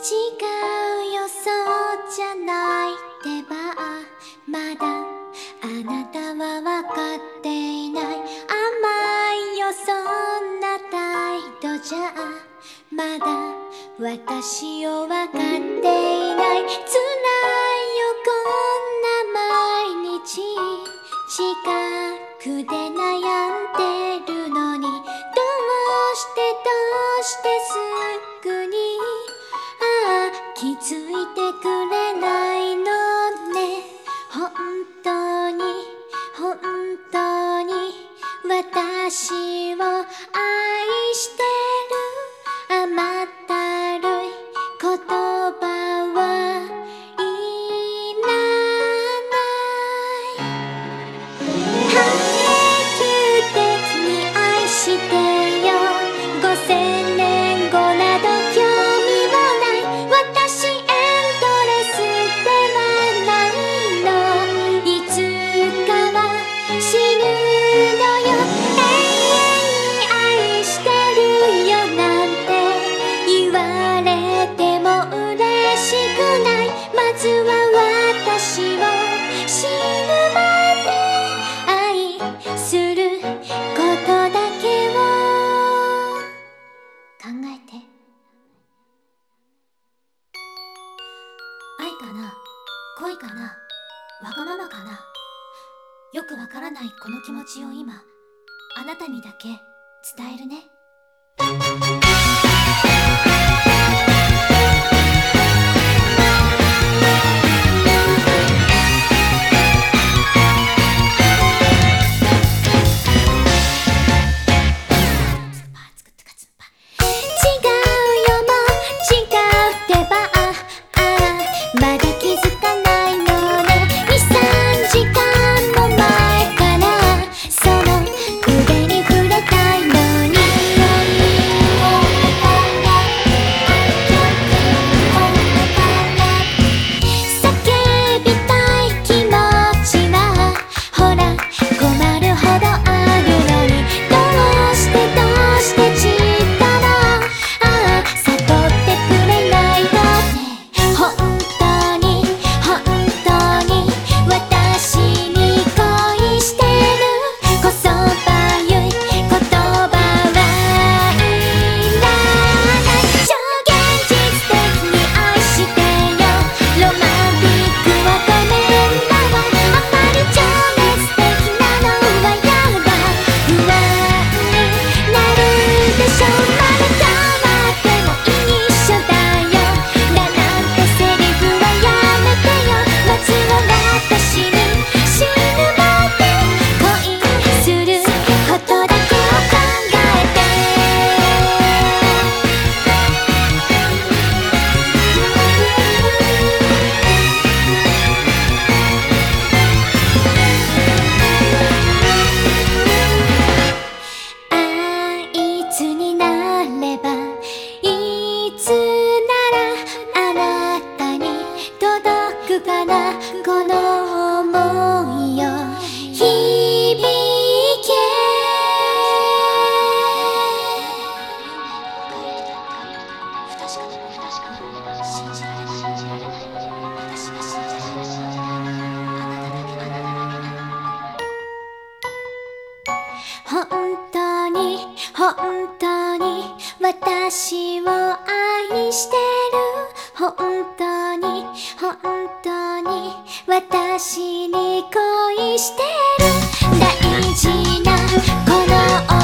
うよ、そうじゃないってば、まだあなたは分かっていない。甘いよ、そんな態度じゃまだ私を分かっていない。辛いよ、こんな毎日近くで悩んでるのに、どうしてすぐに気づいてくれないのね。本当に私を愛してる。甘ったるい言葉はいらない。永久的に愛してよ。5000年後など興味はない。私エンドレスではないの。いつかは死ぬのよ。永遠に愛してるよなんて言われても嬉しくない。まずは私を死ぬまで愛することだけを考えて。愛かな、恋かな、わがままかな、よくわからないこの気持ちを今あなたにだけ伝えるね。まだ気づかないのね。2、3時間も前からその腕に触れたいのに。叫びたい気持ちはほら困るほどあるのに、どうしてちっとも悟ってくれないのね。私に恋してる。こそばゆい言葉はいらない。超現実的に愛してよ。ロマンティックはごめんだわ。あまり情熱的なのはやだ。不安になるでしょ。まだ変わっても一緒だよ。だなんてセリフはやめてよ。まずは私に死ぬまで恋することだけを考えて。いつになれば、いつならあなたに届くかな、この想いよ響け。不確かな、信じられない。私が信じられない。あなただけ、あなただけ。本当に私を愛してる。本当に私に恋してる。大事なこの